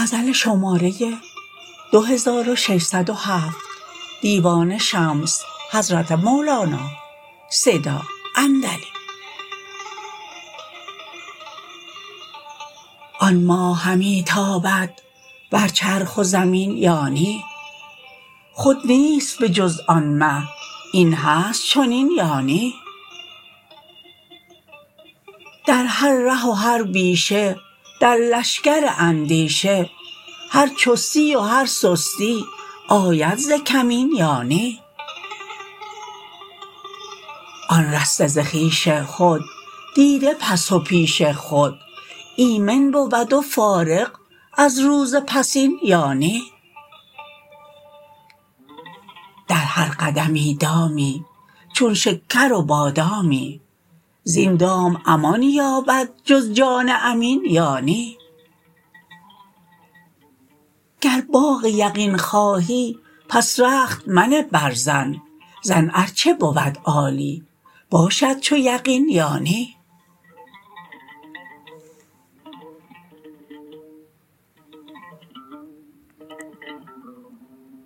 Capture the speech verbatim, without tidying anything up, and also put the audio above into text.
غزل شماره دو هزار و ششصد و هفت دیوان شمس حضرت مولانا صدا اندلی. آن ماه همی تابد بر چرخ و زمین یا نی؟ خود نیست به جز آن مه این هست چنین یا نی؟ در هر ره و هر بیشه در لشکر اندیشه هر چستی و هر سستی آید ز کمین یا نی؟ آن رسته ز خویش خود دیده پس و پیش خود ایمن بود و فارغ از روز پسین یا نی؟ در هر قدمی دامی چون شکر و بادامی زین دام امان یابد جز جان امین یا نی؟ گر باغ یقین خواهی پس رخت منه بر زن زن ار چه بود عالی باشد چو یقین یا نی؟